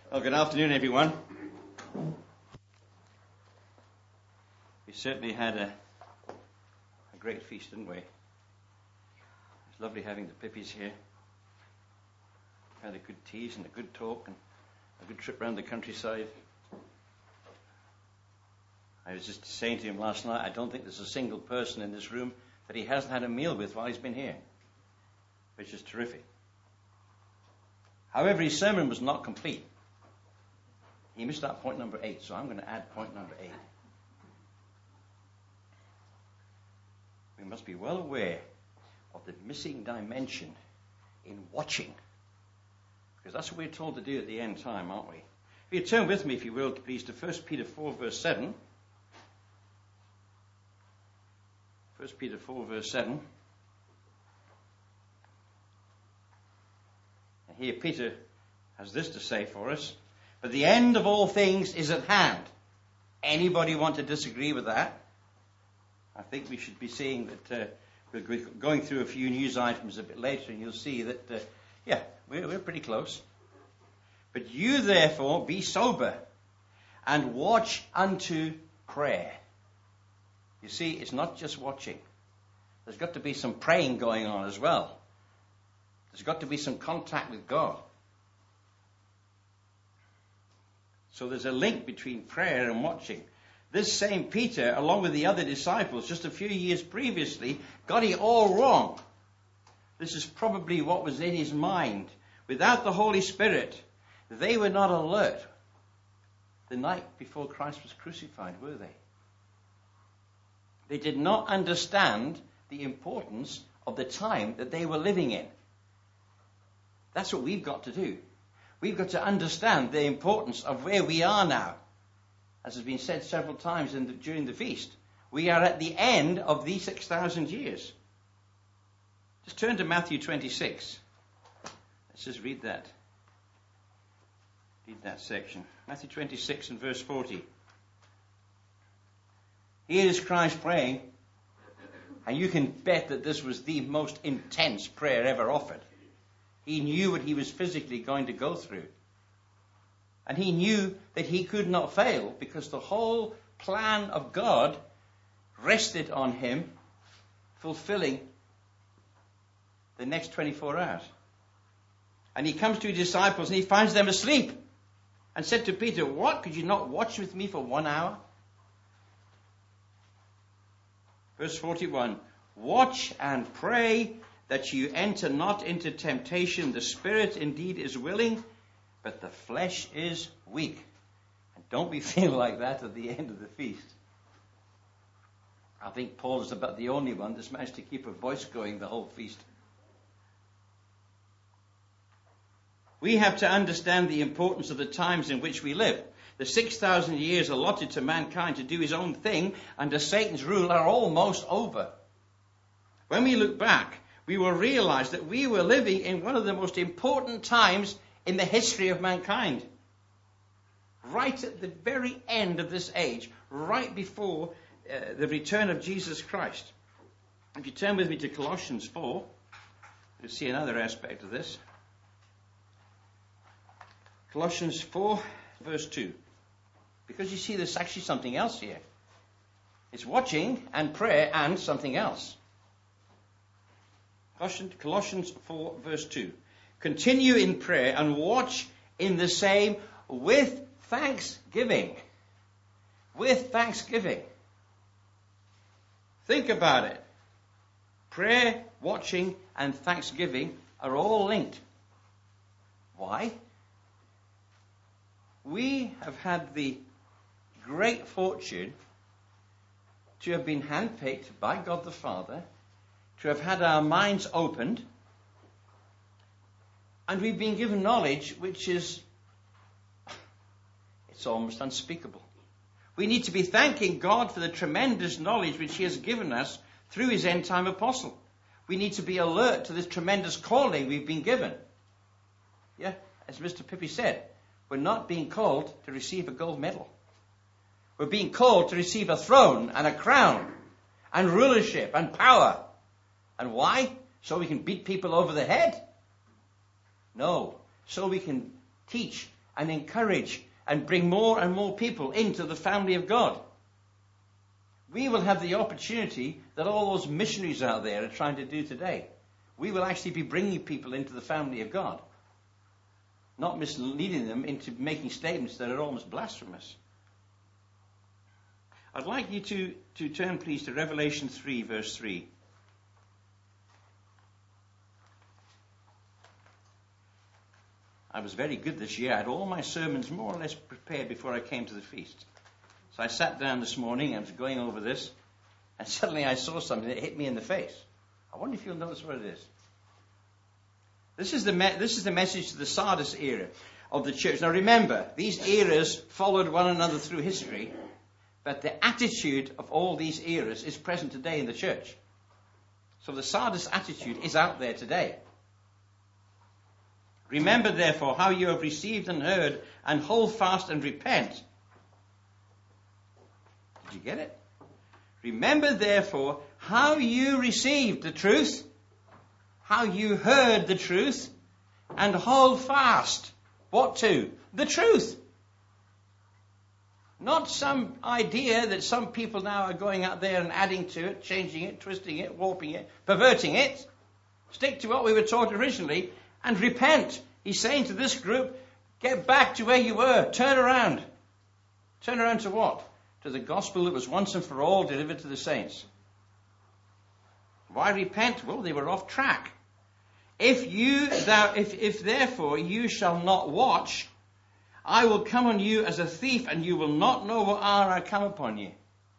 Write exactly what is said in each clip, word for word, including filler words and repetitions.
Well, good afternoon, everyone. We certainly had a, a great feast, didn't we? It's lovely having the Pippies here. Had a good teas and a good talk and a good trip around the countryside. I was just saying to him last night, I don't think there's a single person in this room that he hasn't had a meal with while he's been here, which is terrific. However, his sermon was not complete. He missed out point number eight, so I'm going to add point number eight. We must be well aware of the missing dimension in watching, because that's what we're told to do at the end time, aren't we? If you turn with me, if you will, please, to First Peter four, verse seven. First Peter four, verse seven. And here Peter has this to say for us. But the end of all things is at hand. Anybody want to disagree with that? I think we should be seeing that uh, we're going through a few news items a bit later, and you'll see that, uh, yeah, we're, we're pretty close. But you, therefore, be sober and watch unto prayer. You see, it's not just watching. There's got to be some praying going on as well. There's got to be some contact with God. So there's a link between prayer and watching. This same Peter, along with the other disciples, just a few years previously, got it all wrong. This is probably what was in his mind. Without the Holy Spirit, they were not alert the night before Christ was crucified, were they? They did not understand the importance of the time that they were living in. That's what we've got to do. We've got to understand the importance of where we are now. As has been said several times in the, during the feast, we are at the end of these six thousand years. Just turn to Matthew twenty-six. Let's just read that. Read that section. Matthew twenty-six and verse forty. Here is Christ praying, and you can bet that this was the most intense prayer ever offered. He knew what he was physically going to go through. And he knew that he could not fail, because the whole plan of God rested on him fulfilling the next twenty-four hours. And he comes to his disciples and he finds them asleep, and said to Peter, "What? Could you not watch with me for one hour?" Verse forty-one, "Watch and pray that you enter not into temptation. The spirit indeed is willing, but the flesh is weak." And don't we feel like that at the end of the feast? I think Paul is about the only one that's managed to keep a voice going the whole feast. We have to understand the importance of the times in which we live. The six thousand years allotted to mankind to do his own thing under Satan's rule are almost over. When we look back, we will realize that we were living in one of the most important times in the history of mankind. Right at the very end of this age, right before uh, the return of Jesus Christ. If you turn with me to Colossians four, you'll see another aspect of this. Colossians four, verse two. Because you see, there's actually something else here. It's watching and prayer and something else. Colossians four, verse two. "Continue in prayer and watch in the same with thanksgiving." With thanksgiving. Think about it. Prayer, watching, and thanksgiving are all linked. Why? We have had the great fortune to have been handpicked by God the Father, to have had our minds opened, and we've been given knowledge which is, it's almost unspeakable. We need to be thanking God for the tremendous knowledge which he has given us through his end-time apostle. We need to be alert to this tremendous calling we've been given. Yeah, as Mister Pippi said, we're not being called to receive a gold medal. We're being called to receive a throne and a crown and rulership and power. And why? So we can beat people over the head? No. So we can teach and encourage and bring more and more people into the family of God. We will have the opportunity that all those missionaries out there are trying to do today. We will actually be bringing people into the family of God, not misleading them into making statements that are almost blasphemous. I'd like you to, to turn, please, to Revelation three, verse three. I was very good this year. I had all my sermons more or less prepared before I came to the feast. So I sat down this morning, I was going over this, and suddenly I saw something that hit me in the face. I wonder if you'll notice what it is. This is the me- this is the message to the Sardis era of the church. Now remember, these eras followed one another through history, but the attitude of all these eras is present today in the church. So the Sardis attitude is out there today. Remember, therefore, how you have received and heard, and hold fast and repent. Did you get it? Remember, therefore, how you received the truth, how you heard the truth, and hold fast. What to? The truth. Not some idea that some people now are going out there and adding to it, changing it, twisting it, warping it, perverting it. Stick to what we were taught originally and repent. He's saying to this group, get back to where you were. Turn around. Turn around to what? To the gospel that was once and for all delivered to the saints. Why repent? Well, they were off track. If you, thou, if, if therefore you shall not watch, I will come on you as a thief, and you will not know what hour I come upon you.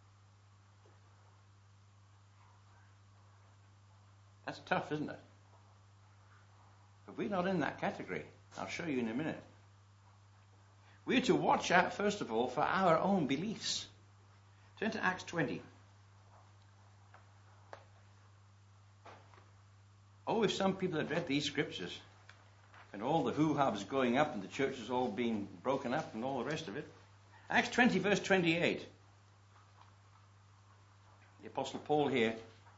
That's tough, isn't it? But we're not in that category. I'll show you in a minute. We're to watch out, first of all, for our own beliefs. Turn to Acts twenty. Oh, if some people had read these scriptures, and all the hoo-ha was going up, and the church was all being broken up, and all the rest of it. Acts twenty, verse twenty-eight. The Apostle Paul here,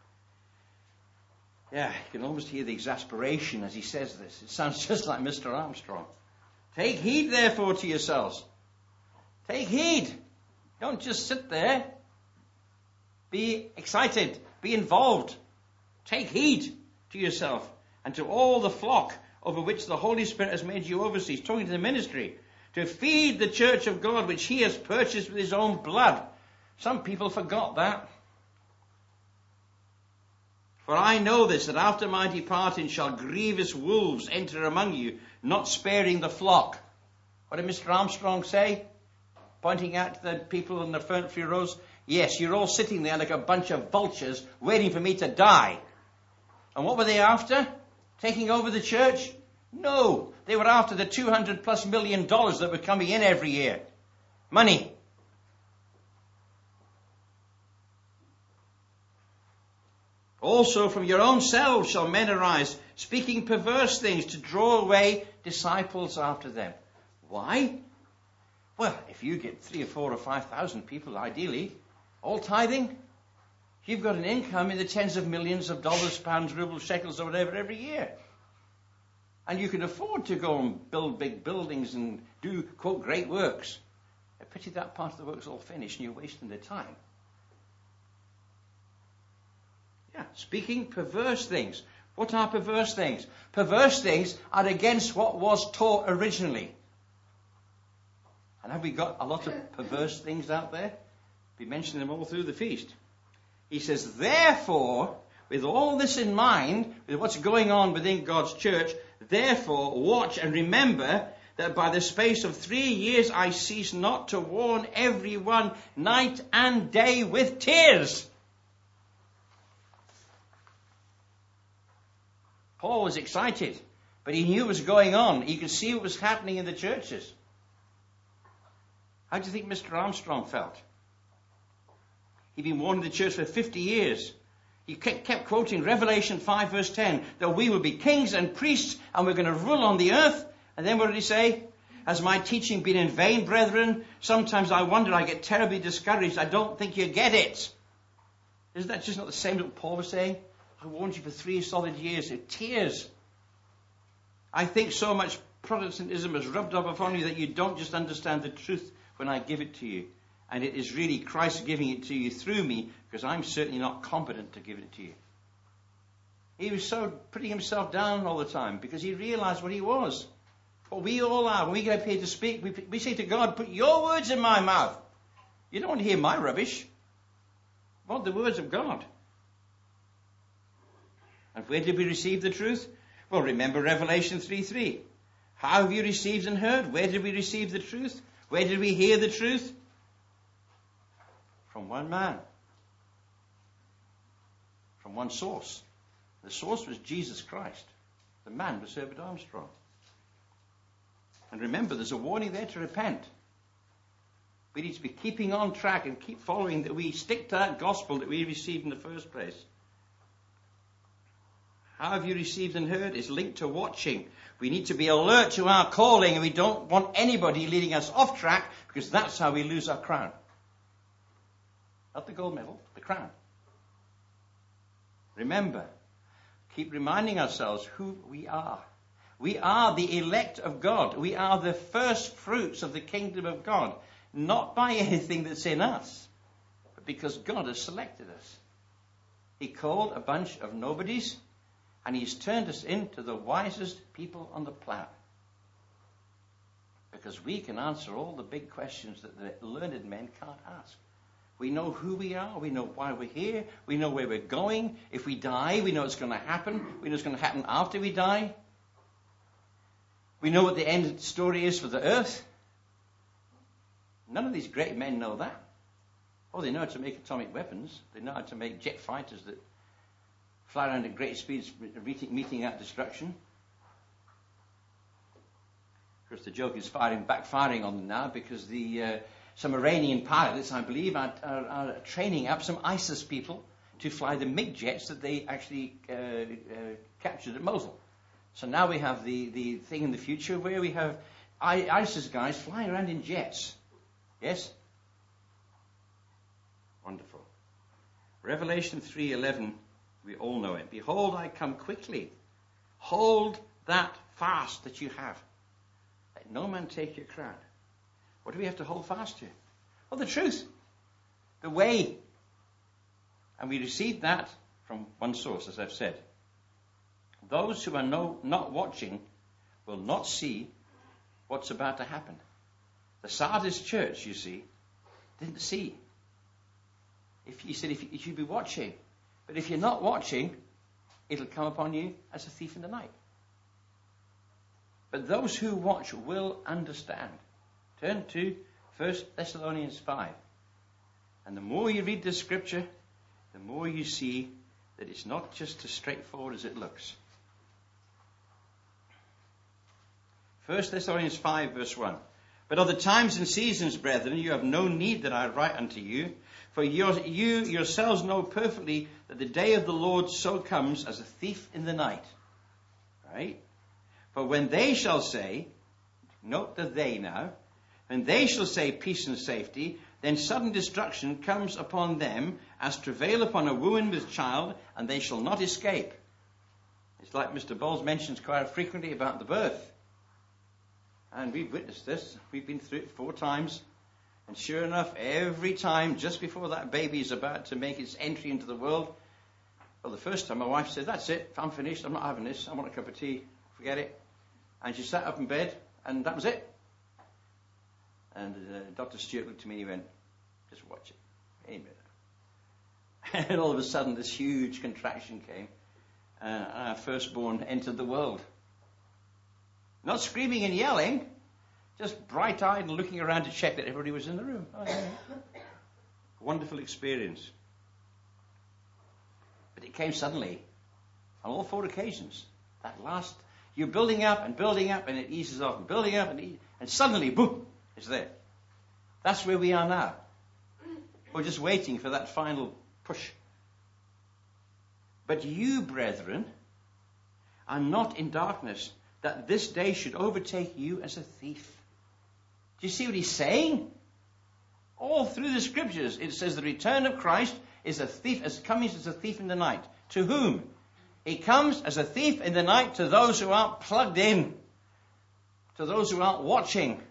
yeah, you can almost hear the exasperation as he says this. It sounds just like Mister Armstrong. Take heed, therefore, to yourselves. Take heed. Don't just sit there. Be excited. Be involved. Take heed to yourself and to all the flock over which the Holy Spirit has made you overseers. Talking to the ministry. To feed the church of God, which he has purchased with his own blood. Some people forgot that. For I know this, that after my departing shall grievous wolves enter among you, not sparing the flock. What did Mister Armstrong say? Pointing out to the people in the front few rows. Yes, you're all sitting there like a bunch of vultures waiting for me to die. And what were they after? Taking over the church? No, they were after the two hundred plus million dollars that were coming in every year. Money. Also from your own selves shall men arise, speaking perverse things to draw away disciples after them. Why? Well, if you get three or four or five thousand people, ideally, all tithing, you've got an income in the tens of millions of dollars, pounds, rubles, shekels, or whatever every year. And you can afford to go and build big buildings and do, quote, great works. I pity that part of the work's all finished and you're wasting the time. Yeah, speaking perverse things. What are perverse things? Perverse things are against what was taught originally. And have we got a lot of perverse things out there? We mentioned them all through the feast. He says, therefore, with all this in mind, with what's going on within God's church, therefore watch and remember that by the space of three years I cease not to warn everyone night and day with tears. Paul was excited, but he knew what was going on. He could see what was happening in the churches. How do you think Mister Armstrong felt? He'd been warning the church for fifty years. He kept, kept quoting Revelation five verse ten, that we will be kings and priests and we're going to rule on the earth. And then what did he say? Has my teaching been in vain, brethren? Sometimes I wonder, I get terribly discouraged. I don't think you get it. Isn't that just not the same that Paul was saying? I warned you for three solid years of tears. I think so much Protestantism has rubbed off upon you that you don't just understand the truth when I give it to you. And it is really Christ giving it to you through me, because I'm certainly not competent to give it to you. He was so putting himself down all the time because he realized what he was. What we all are. When we get up here to speak, we, we say to God, put your words in my mouth. You don't want to hear my rubbish. I want the words of God. And where did we receive the truth? Well, remember Revelation three three. How have you received and heard? Where did we receive the truth? Where did we hear the truth? From one man. From one source. The source was Jesus Christ. The man was Herbert Armstrong. And remember, there's a warning there to repent. We need to be keeping on track and keep following, that we stick to that gospel that we received in the first place. How have you received and heard is linked to watching. We need to be alert to our calling, and we don't want anybody leading us off track, because that's how we lose our crown. Not the gold medal, the crown. Remember, keep reminding ourselves who we are. We are the elect of God. We are the first fruits of the kingdom of God. Not by anything that's in us, but because God has selected us. He called a bunch of nobodies, and he's turned us into the wisest people on the planet. Because we can answer all the big questions that the learned men can't ask. We know who we are. We know why we're here. We know where we're going. If we die, we know it's going to happen. We know it's going to happen after we die. We know what the end story is for the earth. None of these great men know that. Oh, they know how to make atomic weapons. They know how to make jet fighters that fly around at great speeds, meeting out destruction. Of course, the joke is firing, backfiring on them now, because the uh, some Iranian pilots, I believe, are, are, are training up some ISIS people to fly the MiG jets that they actually uh, uh, captured at Mosul. So now we have the, the thing in the future where we have I, ISIS guys flying around in jets. Yes? Wonderful. Revelation three eleven, we all know it. Behold, I come quickly. Hold that fast that you have. Let no man take your crown. What do we have to hold fast to? Well, the truth. The way. And we receive that from one source, as I've said. Those who are no, not watching will not see what's about to happen. The Sardis church, you see, didn't see. If he said, if you, you should be watching. But if you're not watching, it'll come upon you as a thief in the night. But those who watch will understand. Turn to First Thessalonians five. And the more you read the scripture, the more you see that it's not just as straightforward as it looks. First Thessalonians five, verse one. But of the times and seasons, brethren, you have no need that I write unto you. For your, you yourselves know perfectly that the day of the Lord so comes as a thief in the night. Right? For when they shall say, note the they now, when they shall say peace and safety, then sudden destruction comes upon them as travail upon a woman with child, and they shall not escape. It's like Mister Bowles mentions quite frequently about the birth. And we've witnessed this. We've been through it four times. And sure enough, every time, just before that baby is about to make its entry into the world, well, the first time my wife said, that's it, I'm finished, I'm not having this, I want a cup of tea, forget it. And she sat up in bed, and that was it. And uh, Doctor Stewart looked at me and he went, just watch it. Amen. And all of a sudden, this huge contraction came, and our firstborn entered the world. Not screaming and yelling, just bright-eyed and looking around to check that everybody was in the room. Oh, yeah. Wonderful experience. But it came suddenly, on all four occasions. That last, you're building up and building up, and it eases off, and building up, and, e- and suddenly, boom, it's there. That's where we are now. We're just waiting for that final push. But you, brethren, are not in darkness, that this day should overtake you as a thief. Do you see what he's saying? All through the scriptures, it says the return of Christ is a thief, as coming as a thief in the night. To whom? He comes as a thief in the night to those who aren't plugged in. to those who aren't watching.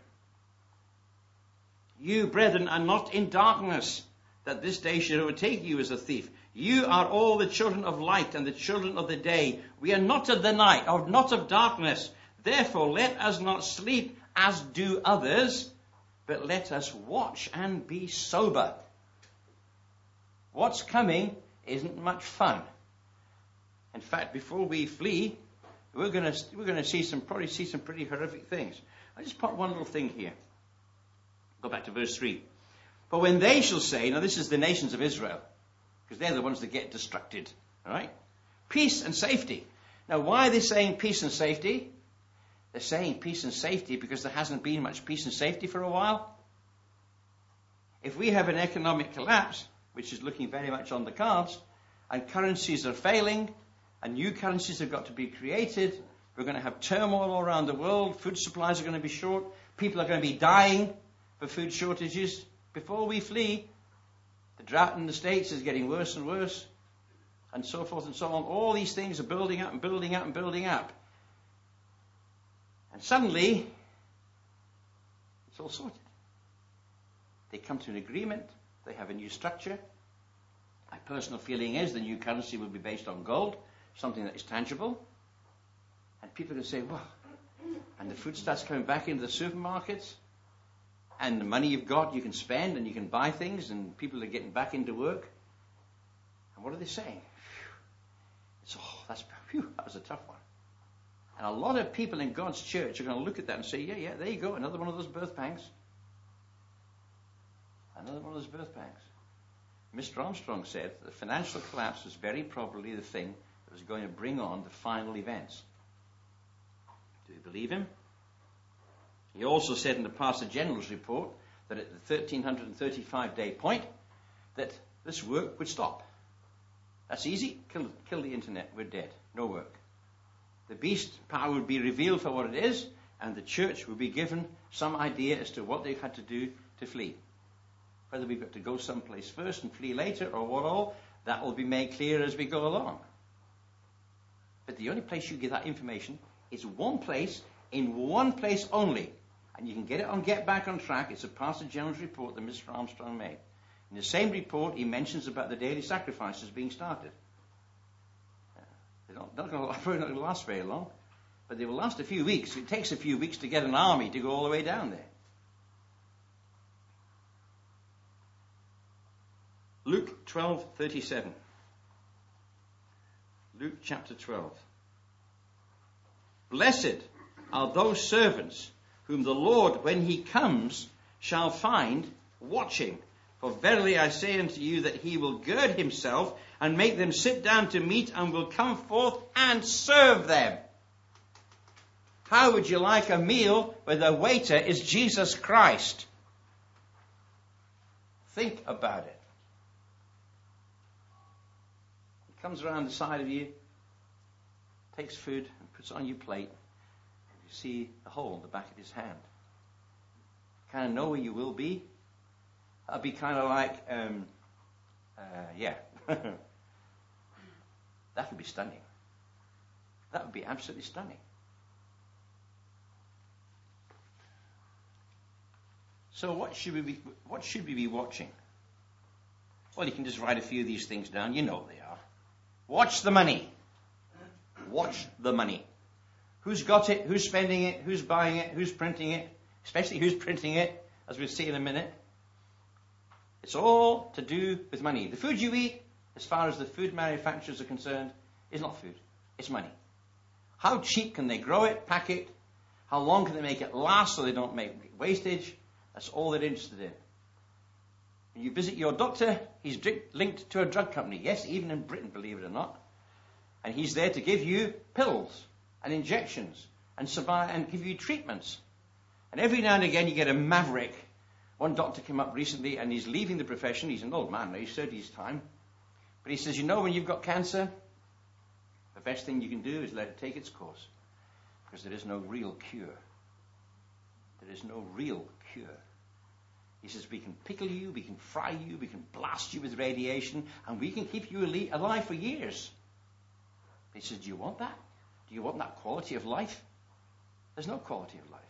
You, brethren, are not in darkness, that this day should overtake you as a thief. You are all the children of light and the children of the day. We are not of the night, or not of darkness. Therefore, let us not sleep as do others, but let us watch and be sober. What's coming isn't much fun. In fact, before we flee, we're going to we're going to see some probably see some pretty horrific things. I just put one little thing here. Go back to verse three. But when they shall say, now this is the nations of Israel, because they're the ones that get distracted, all right? Peace and safety. Now, why are they saying peace and safety? They're saying peace and safety because there hasn't been much peace and safety for a while. If we have an economic collapse, which is looking very much on the cards, and currencies are failing, and new currencies have got to be created, we're going to have turmoil all around the world, food supplies are going to be short, people are going to be dying for food shortages. Before we flee, the drought in the States is getting worse and worse, and so forth and so on. All these things are building up and building up and building up. And suddenly, it's all sorted. They come to an agreement. They have a new structure. My personal feeling is the new currency will be based on gold, something that is tangible. And people can say, well, and the food starts coming back into the supermarkets, and the money you've got you can spend, and you can buy things, and people are getting back into work. And what are they saying? It's, oh, that's, phew, that was a tough one. And a lot of people in God's church are going to look at that and say, yeah, yeah, there you go, another one of those birth pangs. Another one of those birth pangs. Mister Armstrong said that the financial collapse was very probably the thing that was going to bring on the final events. Do you believe him? He also said in the Pastor General's report that at the one thousand three hundred thirty-five day point that this work would stop. That's easy. Kill, kill the internet. We're dead. No work. The beast power would be revealed for what it is, and the church would be given some idea as to what they've had to do to flee. Whether we've got to go someplace first and flee later or what all, that will be made clear as we go along. But the only place you get that information is one place, in one place only. And you can get it on Get Back on Track. It's a Pastor General's report that Mister Armstrong made. In the same report, he mentions about the daily sacrifices being started. They're not, not going to last very long, but they will last a few weeks. It takes a few weeks to get an army to go all the way down there. Luke twelve thirty-seven. Luke chapter twelve. Blessed are those servants whom the Lord, when he comes, shall find watching. For verily I say unto you that he will gird himself and make them sit down to meat, and will come forth and serve them. How would you like a meal where the waiter is Jesus Christ? Think about it. He comes around the side of you, takes food and puts it on your plate. You see the hole in the back of his hand. Kind of know where you will be. That'd be kind of like, um, uh, yeah. That would be stunning. That would be absolutely stunning. So what should we be, what should we be watching? Well, you can just write a few of these things down. You know what they are. Watch the money. Watch the money. Who's got it? Who's spending it? Who's buying it? Who's printing it? Especially who's printing it, as we'll see in a minute. It's all to do with money. The food you eat, as far as the food manufacturers are concerned, is not food. It's money. How cheap can they grow it, pack it? How long can they make it last so they don't make wastage? That's all they're interested in. When you visit your doctor, he's linked to a drug company. Yes, even in Britain, believe it or not. And he's there to give you pills and injections and survive and give you treatments. And every now and again you get a maverick. One doctor came up recently and he's leaving the profession. He's an old man, he's thirties time. But he says, you know, when you've got cancer, the best thing you can do is let it take its course. Because there is no real cure. There is no real cure. He says, we can pickle you, we can fry you, we can blast you with radiation, and we can keep you alive for years. He says, do you want that? Do you want that quality of life? There's no quality of life.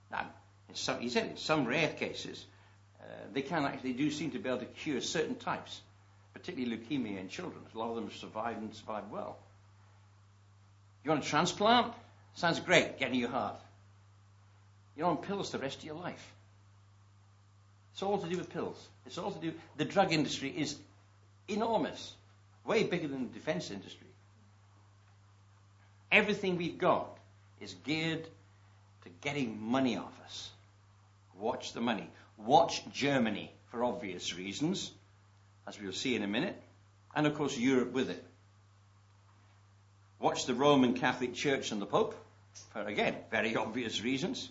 Now, in some, he said in some rare cases, uh, they can actually do seem to be able to cure certain types, particularly leukemia in children. A lot of them have survived and survived well. You want a transplant? Sounds great, get in your heart. You're on pills the rest of your life. It's all to do with pills. It's all to do. The drug industry is enormous, way bigger than the defense industry. Everything we've got is geared to getting money off us. Watch the money. Watch Germany for obvious reasons, as we'll see in a minute, and of course Europe with it. Watch the Roman Catholic Church and the Pope for, again, very obvious reasons.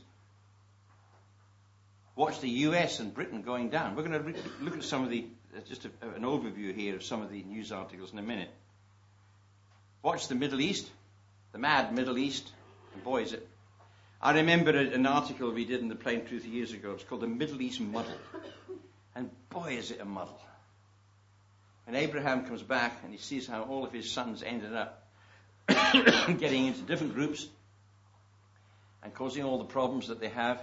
Watch the U S and Britain going down. We're going to re- look at some of the, uh, just a, an overview here of some of the news articles in a minute. Watch the Middle East, the mad Middle East, and boy is it. I remember a, an article we did in the Plain Truth years ago. It's called The Middle East Muddle. And boy is it a muddle. When Abraham comes back and he sees how all of his sons ended up getting into different groups and causing all the problems that they have.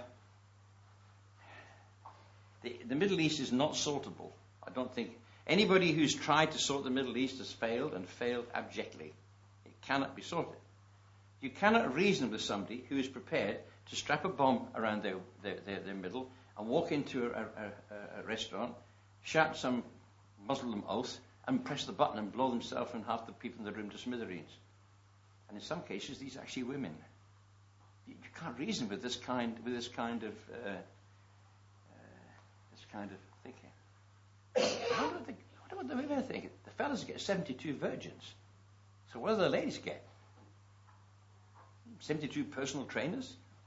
The, the Middle East is not sortable. I don't think anybody who's tried to sort the Middle East has failed and failed abjectly. It cannot be sorted. You cannot reason with somebody who is prepared to strap a bomb around their, their, their, their middle and walk into a, a, a restaurant, shout some Muslim oath, and press the button and blow themselves and half the people in the room to smithereens. And in some cases, these are actually women. You, you can't reason with this kind, with this kind of, uh, uh, this kind of thinking. I wonder what, they, I wonder what the women think. The fellas get seventy-two virgins. So what do the ladies get? seventy-two personal trainers?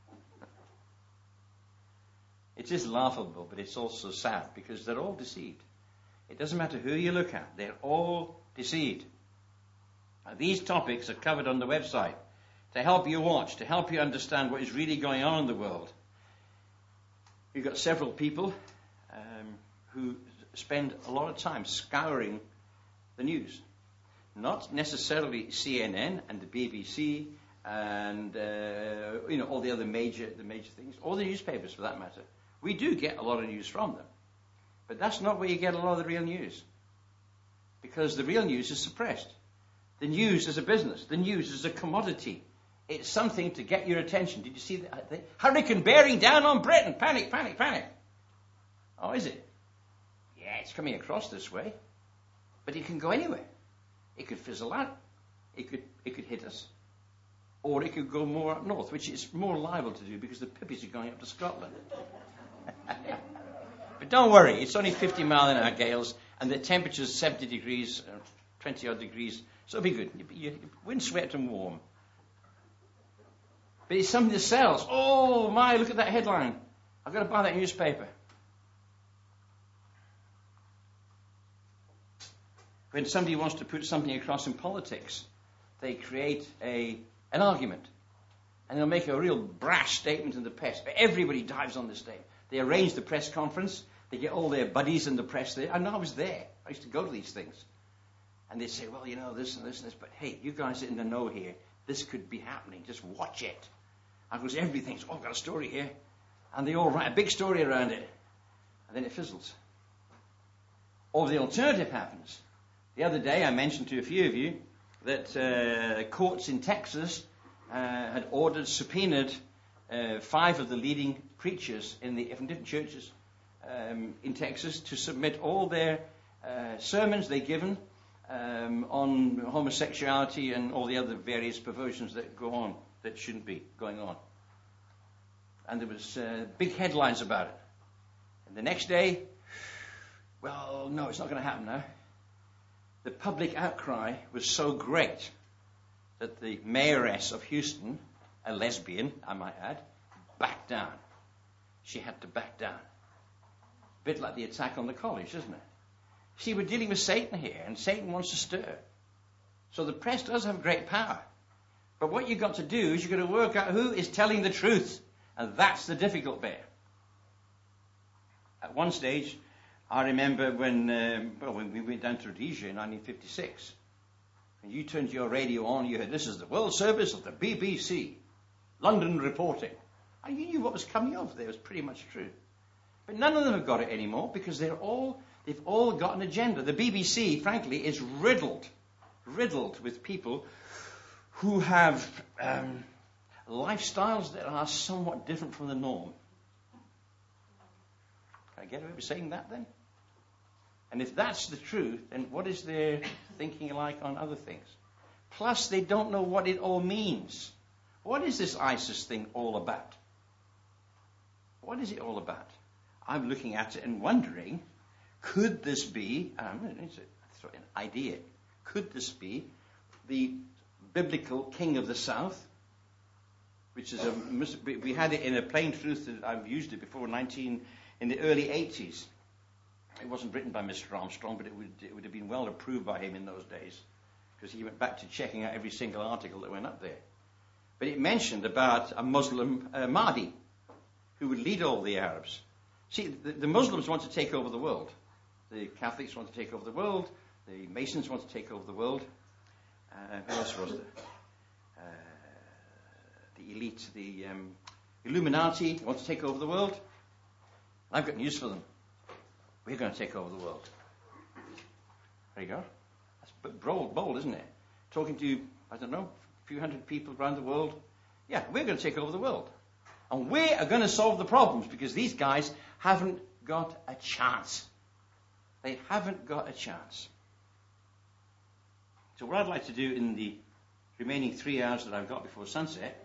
It is laughable, but it's also sad because they're all deceived. It doesn't matter who you look at, they're all deceived. Now, these topics are covered on the website to help you watch, to help you understand what is really going on in the world. We've got several people um, who spend a lot of time scouring the news. Not necessarily C N N and the B B C and uh, you know all the other major the major things, or the newspapers for that matter. We do get a lot of news from them. But that's not where you get a lot of the real news. Because the real news is suppressed. The news is a business. The news is a commodity. It's something to get your attention. Did you see that? The hurricane bearing down on Britain. Panic, panic, panic. Oh, is it? Yeah, it's coming across this way. But it can go anywhere. It could fizzle out. It could, it could hit us. Or it could go more up north, which it's more liable to do because the pippies are going up to Scotland. But don't worry, it's only fifty mile an hour gales, and the temperature's seventy degrees, uh, twenty odd degrees, so it'll be good. You, you, windswept and warm. But it's something that sells. Oh my, look at that headline. I've got to buy that newspaper. When somebody wants to put something across in politics, they create a an argument. And they'll make a real brash statement in the press. But everybody dives on this day. They arrange the press conference. They get all their buddies in the press there. And I was there. I used to go to these things. And they say, well, you know, this and this and this. But hey, you guys are in the know here. This could be happening. Just watch it. And of course, everything's, oh, I've got a story here. And they all write a big story around it. And then it fizzles. Or the alternative happens. The other day, I mentioned to a few of you that uh, courts in Texas uh, had ordered, subpoenaed uh, five of the leading preachers in the from different churches um, in Texas to submit all their uh, sermons they'd given um, on homosexuality and all the other various perversions that go on, that shouldn't be going on. And there was uh, big headlines about it. And the next day, well, no, it's not going to happen now. The public outcry was so great that the mayoress of Houston, a lesbian, I might add, backed down. She had to back down. A bit like the attack on the college, isn't it? See, we're dealing with Satan here, and Satan wants to stir. So the press does have great power. But what you've got to do is you've got to work out who is telling the truth. And that's the difficult bit. At one stage, I remember when, um, well, when we went down to Rhodesia in nineteen fifty-six. And you turned your radio on, you heard, this is the World Service of the B B C. London reporting. And you knew what was coming over there. It was pretty much true. But none of them have got it anymore because they're all, they've all got an agenda. The B B C, frankly, is riddled, riddled with people who have um, lifestyles that are somewhat different from the norm. Can I get away with saying that then? And if that's the truth, then what is their thinking like on other things? Plus, they don't know what it all means. What is this ISIS thing all about? What is it all about? I'm looking at it and wondering, could this be, um, it's an idea, could this be the biblical king of the south? Which is a, we had it in a plain truth that I've used it before, nineteen in the early eighties. It wasn't written by Mister Armstrong, but it would, it would have been well approved by him in those days, because he went back to checking out every single article that went up there. But it mentioned about a Muslim uh, Mahdi, who would lead all the Arabs. See, the, the Muslims want to take over the world. The Catholics want to take over the world. The Masons want to take over the world. Uh, who else was there? Uh, the elite, the um, Illuminati want to take over the world. I've got news for them. We're going to take over the world. There you go. That's bold, bold, isn't it? Talking to, I don't know, a few hundred people around the world. Yeah, we're going to take over the world. And we are going to solve the problems because these guys haven't got a chance. They haven't got a chance. So what I'd like to do in the remaining three hours that I've got before sunset,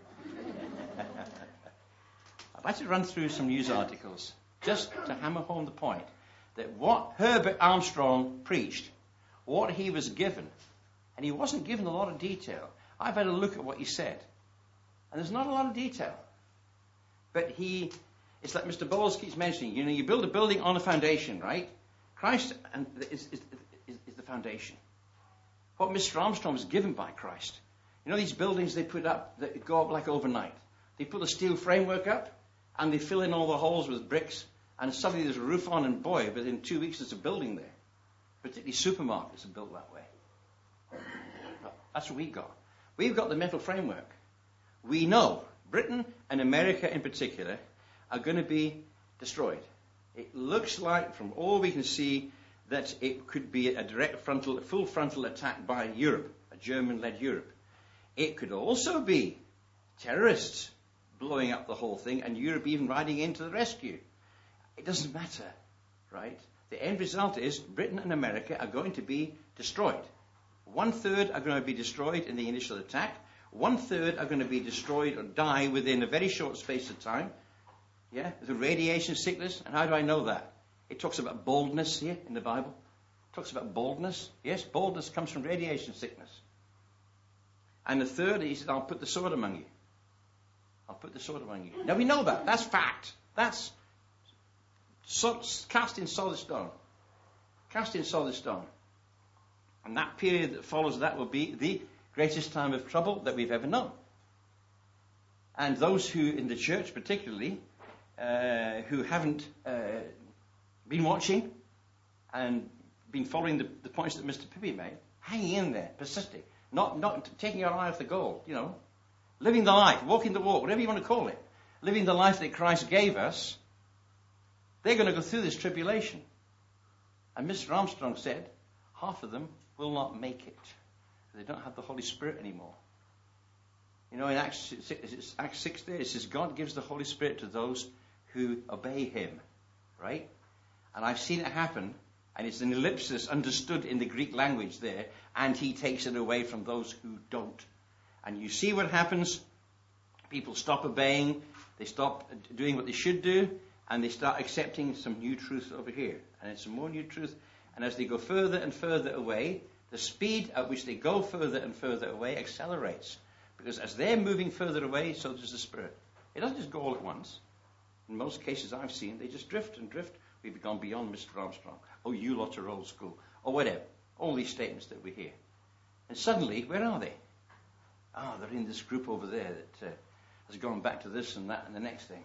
I'd like to run through some news articles just to hammer home the point that what Herbert Armstrong preached, what he was given, and he wasn't given a lot of detail. I've had a look at what he said, and there's not a lot of detail. But he, it's like Mister Bowles keeps mentioning, you know, you build a building on a foundation, right? Christ and is, is, is, is the foundation. What Mister Armstrong was given by Christ. You know these buildings they put up that go up like overnight? They put a steel framework up, and they fill in all the holes with bricks, and suddenly there's a roof on, and boy, within two weeks there's a building there. Particularly supermarkets are built that way. That's what we got. We've got the metal framework. We know Britain and America in particular are going to be destroyed. It looks like, from all we can see, that it could be a direct frontal, full frontal attack by Europe, a German-led Europe. It could also be terrorists blowing up the whole thing and Europe even riding in to the rescue. It doesn't matter, right? The end result is Britain and America are going to be destroyed. One third are going to be destroyed in the initial attack. One third are going to be destroyed or die within a very short space of time. Yeah, the radiation sickness. And how do I know that? It talks about boldness here in the Bible. It talks about boldness. Yes, boldness comes from radiation sickness. And the third, he said, I'll put the sword among you. I'll put the sword among you. Now we know that. That's fact. That's so, cast in solid stone. Cast in solid stone. And that period that follows that will be the greatest time of trouble that we've ever known. And those who, in the church particularly, uh, who haven't uh, been watching and been following the, the points that Mister Pippi made, hanging in there, persisting, not, not taking our eye off the goal, you know, living the life, walking the walk, whatever you want to call it, living the life that Christ gave us, they're going to go through this tribulation. And Mister Armstrong said, half of them will not make it. They don't have the Holy Spirit anymore. You know, in Acts, Acts six there, it says, God gives the Holy Spirit to those who obey him. Right? And I've seen it happen, and it's an ellipsis understood in the Greek language there, and he takes it away from those who don't. And you see what happens. People stop obeying, they stop doing what they should do, and they start accepting some new truth over here. And it's some more new truth. And as they go further and further away, the speed at which they go further and further away accelerates. Because as they're moving further away, so does the Spirit. It doesn't just go all at once. In most cases I've seen, they just drift and drift. We've gone beyond Mister Armstrong. Oh, you lot are old school. Or whatever. All these statements that we hear. And suddenly, where are they? Ah, oh, they're in this group over there that uh, has gone back to this and that and the next thing.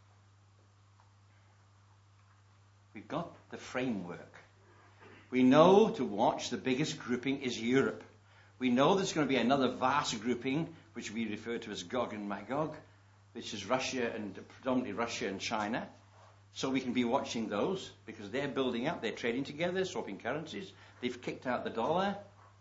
We've got the framework. We know to watch the biggest grouping is Europe. We know there's going to be another vast grouping, which we refer to as Gog and Magog. which is Russia and predominantly Russia and China. So we can be watching those because they're building up, they're trading together, swapping currencies. They've kicked out the dollar.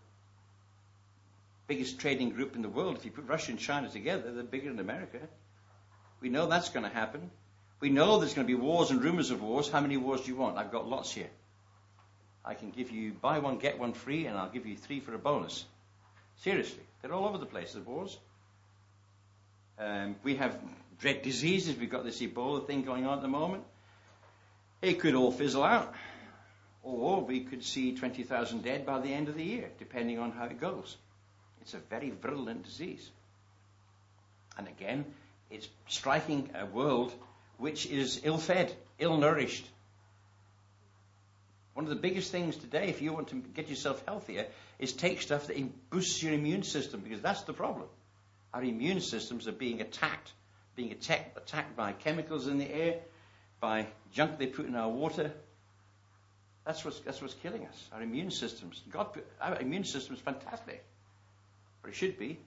Biggest trading group in the world. If you put Russia and China together, they're bigger than America. We know that's going to happen. We know there's going to be wars and rumors of wars. How many wars do you want? I've got lots here. I can give you buy one, get one free, and I'll give you three for a bonus. Seriously. They're all over the place, the wars. Um, we have dread diseases. We've got this Ebola thing going on at the moment. It could all fizzle out. Or we could see twenty thousand dead by the end of the year, depending on how it goes. It's a very virulent disease. And again, it's striking a world which is ill-fed, ill-nourished. One of the biggest things today, if you want to get yourself healthier, is take stuff that boosts your immune system, because that's the problem. Our immune systems are being attacked, being attacked, attacked by chemicals in the air, by junk they put in our water. That's what's, that's what's killing us, our immune systems. God, our immune system is fantastic, or it should be.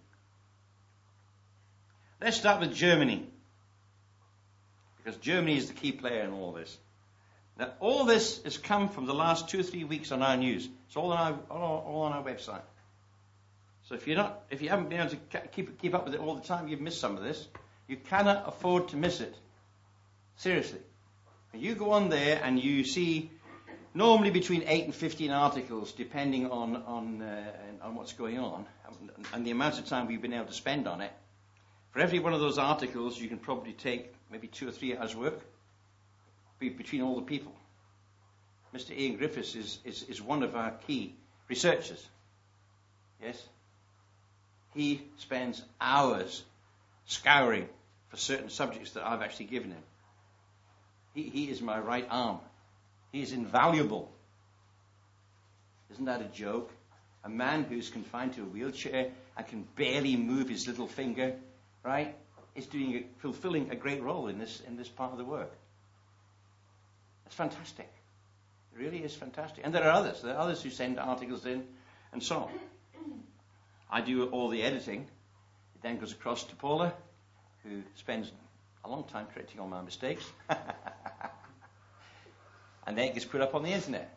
Let's start with Germany, because Germany is the key player in all this. Now, all this has come from the last two or three weeks on our news. It's all on our, all, all on our website. So if you're not, if you haven't been able to keep keep up with it all the time, you've missed some of this. You cannot afford to miss it. Seriously. And you go on there and you see normally between eight and fifteen articles, depending on on uh, on what's going on and, and the amount of time we've been able to spend on it. For every one of those articles, you can probably take maybe two or three hours' work between all the people. Mister Ian Griffiths is, is, is one of our key researchers. Yes? He spends hours scouring for certain subjects that I've actually given him. He, he is my right arm. He is invaluable. Isn't that a joke? A man who's confined to a wheelchair and can barely move his little finger, right, is doing a, fulfilling a great role in this in this part of the work. It's fantastic. It really is fantastic. And there are others. There are others who send articles in and so on. I do all the editing. It then goes across to Paula, who spends a long time correcting all my mistakes. And then it gets put up on the internet.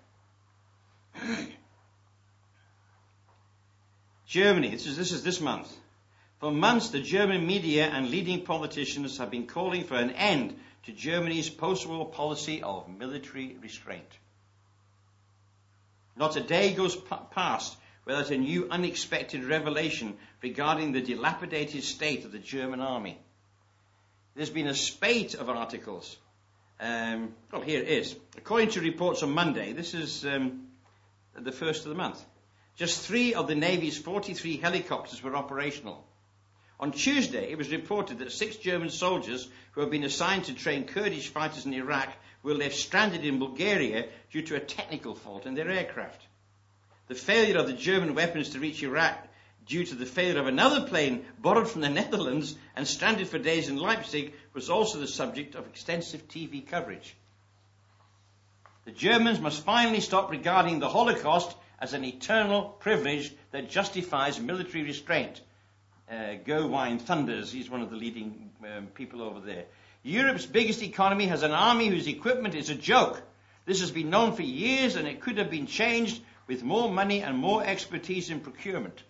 Germany, this is, this is this month. For months, the German media and leading politicians have been calling for an end to Germany's post-war policy of military restraint. Not a day goes p- past without a new unexpected revelation regarding the dilapidated state of the German army. There's been a spate of articles. Um, well, here it is. According to reports on Monday, this is um, the first of the month, just three of the Navy's forty-three helicopters were operational. On Tuesday, it was reported that six German soldiers who have been assigned to train Kurdish fighters in Iraq were left stranded in Bulgaria due to a technical fault in their aircraft. The failure of the German weapons to reach Iraq due to the failure of another plane borrowed from the Netherlands and stranded for days in Leipzig was also the subject of extensive T V coverage. The Germans must finally stop regarding the Holocaust as an eternal privilege that justifies military restraint. Uh, Go-Wine Thunders, he's one of the leading um, people over there. Europe's biggest economy has an army whose equipment is a joke. This has been known for years, and it could have been changed with more money and more expertise in procurement.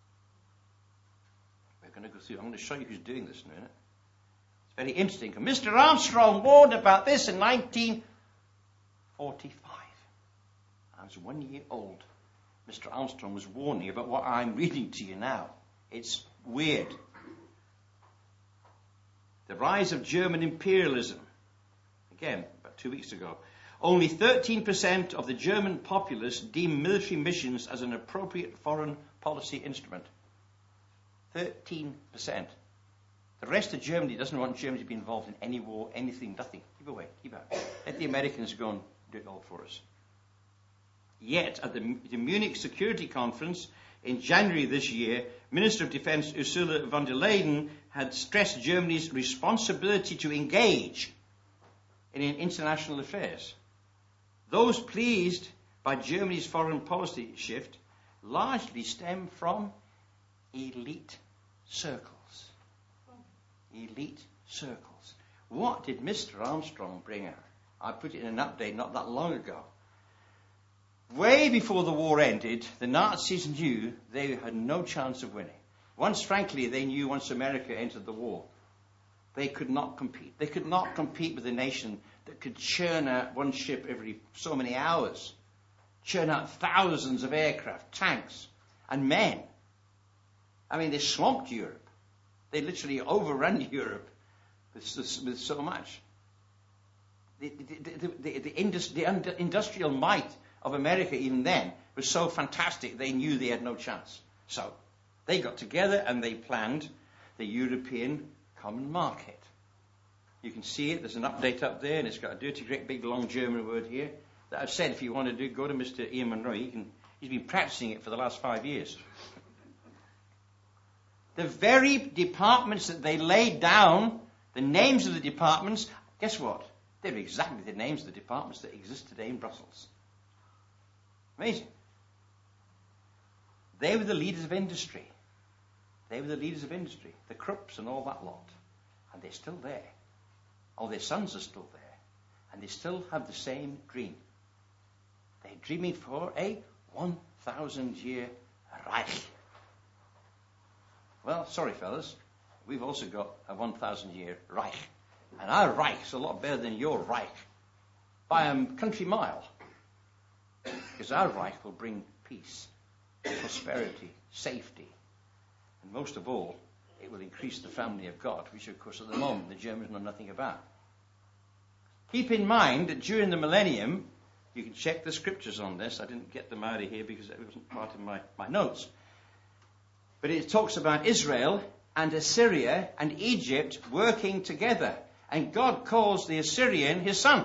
We're going to go through. I'm going to show you who's doing this in a minute. It's very interesting. Mister Armstrong warned about this in nineteen forty-five. I was one year old. Mister Armstrong was warning about what I'm reading to you now. It's weird. The rise of German imperialism. Again, about two weeks ago. Only thirteen percent of the German populace deem military missions as an appropriate foreign policy instrument. thirteen percent. The rest of Germany doesn't want Germany to be involved in any war, anything, nothing. Keep away, keep out. Let the Americans go and do it all for us. Yet, at the, the Munich Security Conference in January this year, Minister of Defense Ursula von der Leyen had stressed Germany's responsibility to engage in international affairs. Those pleased by Germany's foreign policy shift largely stem from elite circles. Elite circles. What did Mister Armstrong bring out? I put it in an update not that long ago. Way before the war ended, the Nazis knew they had no chance of winning. Once, frankly, they knew once America entered the war, they could not compete. They could not compete with a nation that could churn out one ship every so many hours, churn out thousands of aircraft, tanks, and men. I mean, they swamped Europe. They literally overrun Europe with, with so much. The, the, the, the, the, indus, the industrial might of America even then was so fantastic they knew they had no chance. So they got together and they planned the European Common Market. You can see it. There's an update up there, and it's got a dirty, great, big, long German word here that I've said if you want to do, go to Mister Ian Monroe. He can, he's been practicing it for the last five years. The very departments that they laid down, the names of the departments, guess what? They're exactly the names of the departments that exist today in Brussels. Amazing. They were the leaders of industry. They were the leaders of industry, the Krupps and all that lot. And they're still there. All their sons are still there. And they still have the same dream. They're dreaming for a one thousand year Reich. Well, sorry, fellas. We've also got a one thousand year Reich. And our Reich's a lot better than your Reich by a country mile. Because our Reich will bring peace, prosperity, safety. And most of all, it will increase the family of God, which, of course, at the moment, the Germans know nothing about. Keep in mind that during the millennium, you can check the scriptures on this. I didn't get them out of here because it wasn't part of my, my notes. But it talks about Israel and Assyria and Egypt working together. And God calls the Assyrian his son.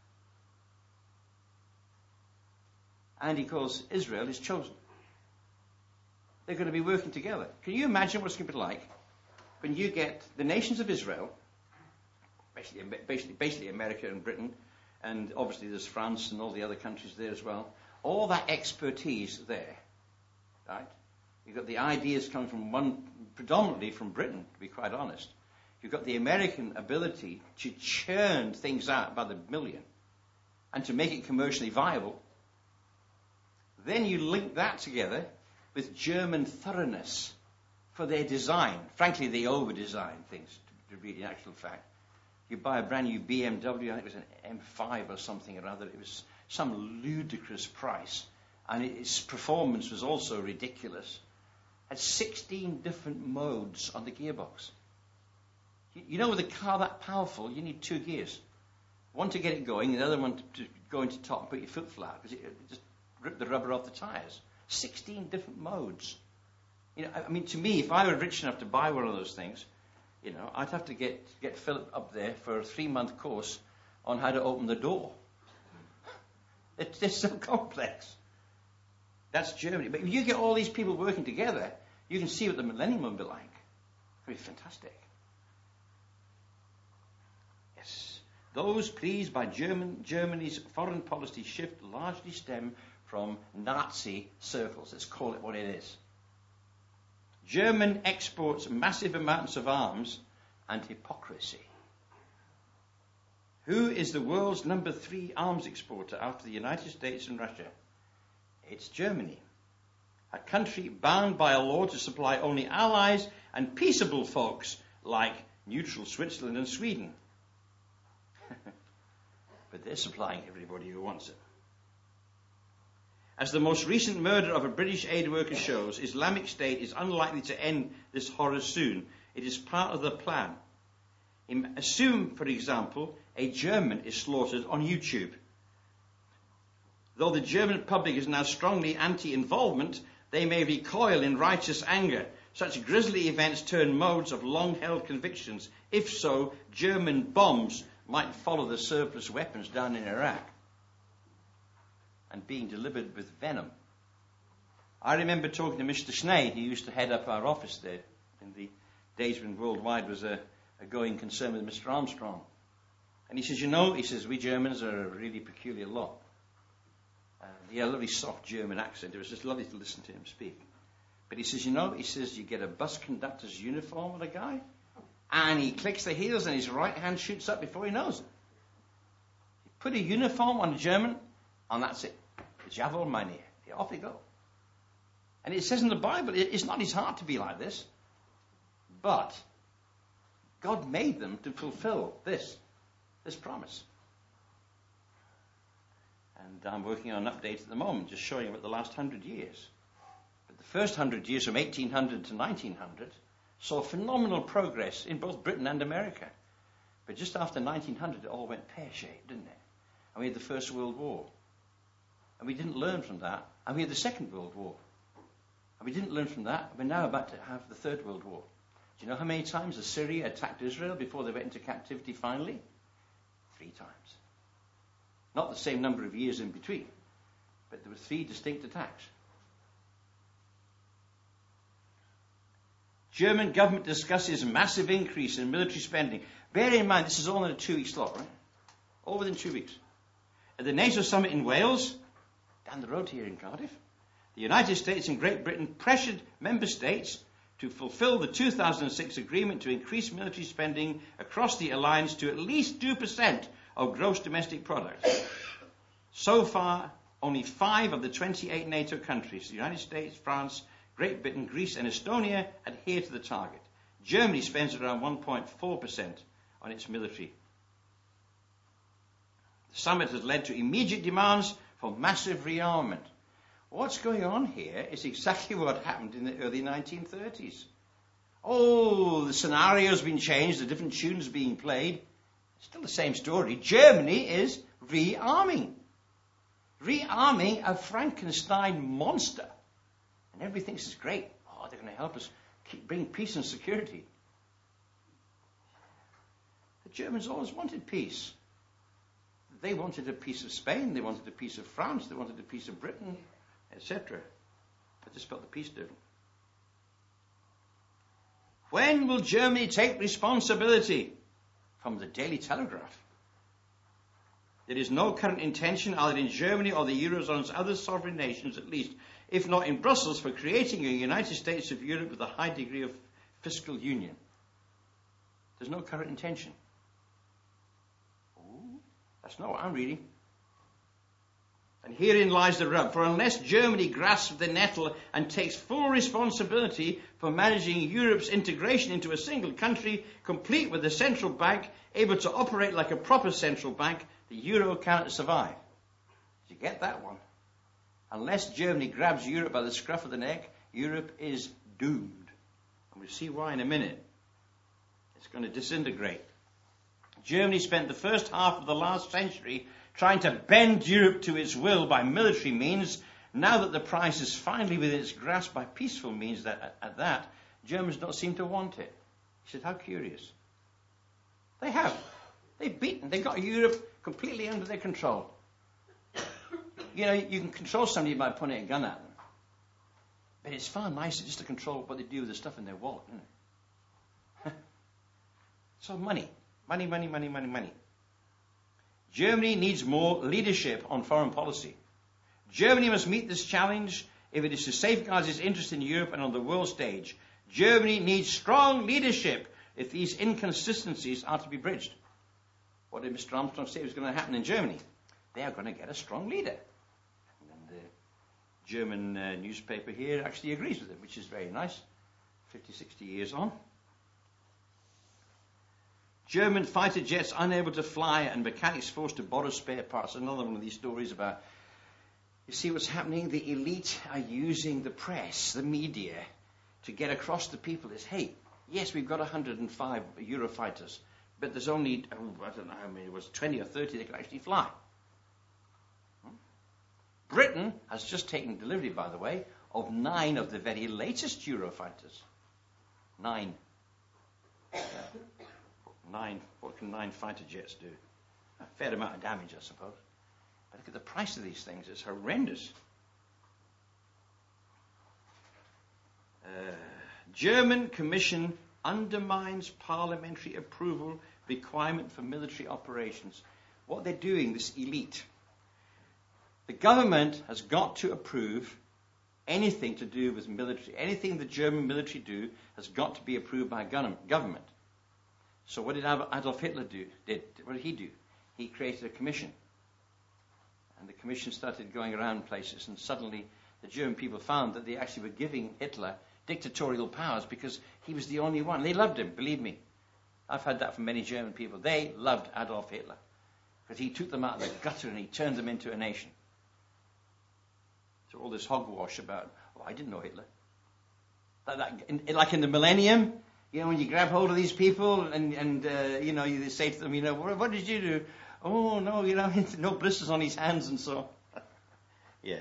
And he calls Israel his chosen. They're going to be working together. Can you imagine what it's going to be like when you get the nations of Israel, basically, basically, basically America and Britain, and obviously there's France and all the other countries there as well, all that expertise there, right? You've got the ideas coming from one, predominantly from Britain, to be quite honest. You've got the American ability to churn things out by the million and to make it commercially viable. Then you link that together with German thoroughness for their design. Frankly, they over-design things, to, to be in actual fact. You buy a brand new B M W, I think it was an M five or something or other. It was some ludicrous price. And its performance was also ridiculous. It had sixteen different modes on the gearbox. You, you know, with a car that powerful, you need two gears. One to get it going, and the other one to, to go into top and put your foot flat, because it, it just ripped the rubber off the tires. sixteen different modes. You know, I mean, to me, if I were rich enough to buy one of those things, you know, I'd have to get, get Philip up there for a three-month course on how to open the door. It's, it's so complex. That's Germany. But if you get all these people working together, you can see what the millennium will be like. It'll be fantastic. Yes. Those pleased by German, Germany's foreign policy shift largely stem from Nazi circles. Let's call it what it is. German exports massive amounts of arms and hypocrisy. Who is the world's number three arms exporter after the United States and Russia? It's Germany. A country bound by a law to supply only allies and peaceable folks like neutral Switzerland and Sweden. But they're supplying everybody who wants it. As the most recent murder of a British aid worker shows, Islamic State is unlikely to end this horror soon. It is part of the plan. Assume, for example, a German is slaughtered on YouTube. Though the German public is now strongly anti-involvement, they may recoil in righteous anger. Such grisly events turn modes of long-held convictions. If so, German bombs might follow the surplus weapons down in Iraq and being delivered with venom. I remember talking to Mister Schnee, who used to head up our office there in the days when Worldwide was a, a going concern with Mister Armstrong. And he says, you know, he says, we Germans are a really peculiar lot. Uh, he had a lovely soft German accent. It was just lovely to listen to him speak. But he says, you know, he says, you get a bus conductor's uniform on a guy, And he clicks the heels and his right hand shoots up before he knows it. You put a uniform on a German and that's it. Jawohl, meine Herren. Off they go. And it says in the Bible, it's not his heart to be like this. But God made them to fulfill this, this promise. And I'm working on an update at the moment, just showing about the last hundred years. But the first hundred years, from eighteen hundred to nineteen hundred, saw phenomenal progress in both Britain and America. But just after nineteen hundred, it all went pear-shaped, didn't it? And we had the First World War. And we didn't learn from that. And we had the Second World War. And we didn't learn from that. We're now about to have the Third World War. Do you know how many times Assyria attacked Israel before they went into captivity finally? Three times. Not the same number of years in between, but there were three distinct attacks. German government discusses massive increase in military spending. Bear in mind, this is all in a two-week slot, right? All within two weeks. At the NATO summit in Wales, down the road here in Cardiff, the United States and Great Britain pressured member states to fulfill the two thousand six agreement to increase military spending across the alliance to at least two percent of gross domestic product. So far, only five of the twenty-eight NATO countries, the United States, France, Great Britain, Greece and Estonia, adhere to the target. Germany spends around one point four percent on its military. The summit has led to immediate demands for massive rearmament. What's going on here is exactly what happened in the early nineteen thirties. Oh, the scenario's been changed, the different tunes being played. Still the same story. Germany is rearming. Rearming a Frankenstein monster. And everything is great. Oh, they're going to help us keep, bring peace and security. The Germans always wanted peace. They wanted a piece of Spain, they wanted a piece of France, they wanted a piece of Britain, et cetera. But they spelled the peace different. When will Germany take responsibility? From the Daily Telegraph. There is no current intention, either in Germany or the Eurozone's other sovereign nations, at least, if not in Brussels, for creating a United States of Europe with a high degree of fiscal union. There's no current intention. Ooh, that's not what I'm reading. And herein lies the rub. For unless Germany grasps the nettle and takes full responsibility for managing Europe's integration into a single country, complete with a central bank, able to operate like a proper central bank, the euro cannot survive. Did you get that one? Unless Germany grabs Europe by the scruff of the neck, Europe is doomed. And we'll see why in a minute. It's going to disintegrate. Germany spent the first half of the last century trying to bend Europe to its will by military means. Now that the prize is finally within its grasp by peaceful means, that at, at that, Germans don't seem to want it. He said, how curious. They have. They've beaten. They've got Europe completely under their control. You know, you can control somebody by pointing a gun at them. But it's far nicer just to control what they do with the stuff in their wallet, isn't it? So money. Money, money, money, money, money. Germany needs more leadership on foreign policy. Germany must meet this challenge if it is to safeguard its interest in Europe and on the world stage. Germany needs strong leadership if these inconsistencies are to be bridged. What did Mister Armstrong say was going to happen in Germany? They are going to get a strong leader. And the German uh, newspaper here actually agrees with it, which is very nice. fifty, sixty years on. German fighter jets unable to fly and mechanics forced to borrow spare parts. Another one of these stories about, you see what's happening? The elite are using the press, the media, to get across to people is, hey, yes, we've got one hundred five Eurofighters, but there's only, oh, I don't know how many, it was twenty or thirty that can actually fly. Hmm? Britain has just taken delivery, by the way, of nine of the very latest Eurofighters. Nine. Yeah. Nine, what can nine fighter jets do? A fair amount of damage, I suppose. But look at the price of these things. It's horrendous. Uh, German Commission undermines parliamentary approval requirement for military operations. What they're doing, this elite. The government has got to approve anything to do with military. Anything the German military do has got to be approved by government. So what did Adolf Hitler do? Did what did he do? He created a commission, and the commission started going around places, and suddenly the German people found that they actually were giving Hitler dictatorial powers because he was the only one. They loved him, believe me. I've heard that from many German people. They loved Adolf Hitler because he took them out of the gutter and he turned them into a nation. So all this hogwash about, oh, I didn't know Hitler. Like, that, in, like in the millennium, you know, when you grab hold of these people and, and uh, you know, you say to them, you know, what, what did you do? Oh, no, you know, no blisters on his hands and so on. Yeah.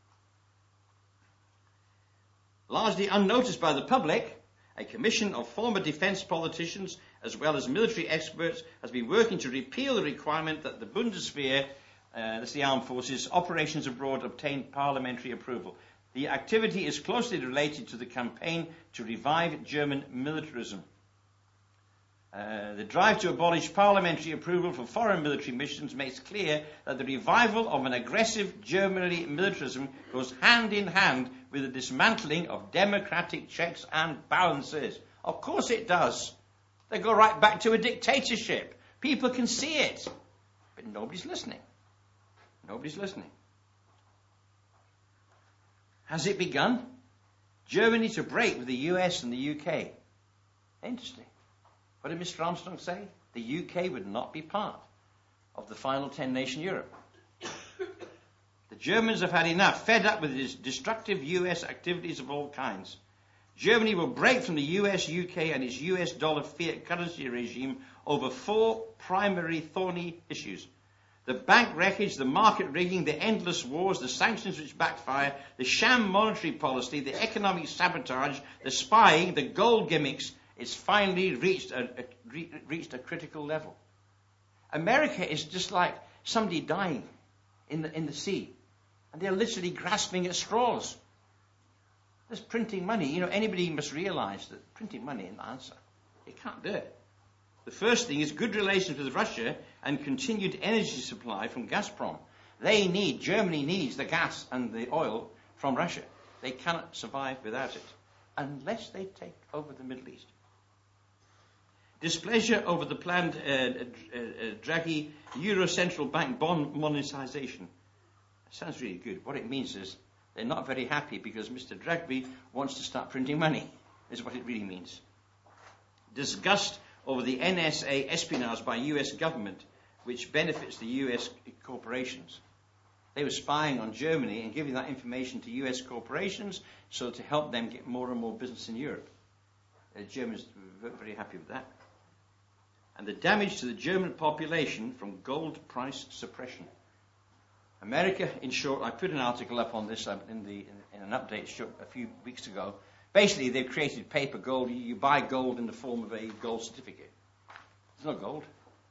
Largely unnoticed by the public, a commission of former defense politicians as well as military experts has been working to repeal the requirement that the Bundeswehr, uh, that's the armed forces, operations abroad obtain parliamentary approval. The activity is closely related to the campaign to revive German militarism. Uh, the drive to abolish parliamentary approval for foreign military missions makes clear that the revival of an aggressive German militarism goes hand in hand with the dismantling of democratic checks and balances. Of course it does. They go right back to a dictatorship. People can see it. But nobody's listening. Nobody's listening. Has it begun? Germany to break with the U S and the U K. Interesting. What did Mister Armstrong say? The U K would not be part of the final ten-nation Europe. The Germans have had enough, fed up with these destructive U S activities of all kinds. Germany will break from the U S, U K and its U S dollar fiat currency regime over four primary thorny issues. The bank wreckage, the market rigging, the endless wars, the sanctions which backfire, the sham monetary policy, the economic sabotage, the spying, the gold gimmicks. It's finally reached a, a, re, reached a critical level. America is just like somebody dying in the, in the sea. And they're literally grasping at straws. There's printing money. You know, anybody must realize that printing money isn't the answer. You can't do it. The first thing is good relations with Russia and continued energy supply from Gazprom. They need, Germany needs the gas and the oil from Russia. They cannot survive without it unless they take over the Middle East. Displeasure over the planned uh, uh, uh, Draghi Euro Central Bank bond monetization. Sounds really good. What it means is they're not very happy because Mister Draghi wants to start printing money, is what it really means. Disgust over the N S A espionage by U S government, which benefits the U S corporations. They were spying on Germany and giving that information to U S corporations so to help them get more and more business in Europe. The Germans were very happy with that. And the damage to the German population from gold price suppression. America, in short, I put an article up on this in, the, in, in an update show a few weeks ago. Basically, they've created paper gold. You, you buy gold in the form of a gold certificate. There's no gold.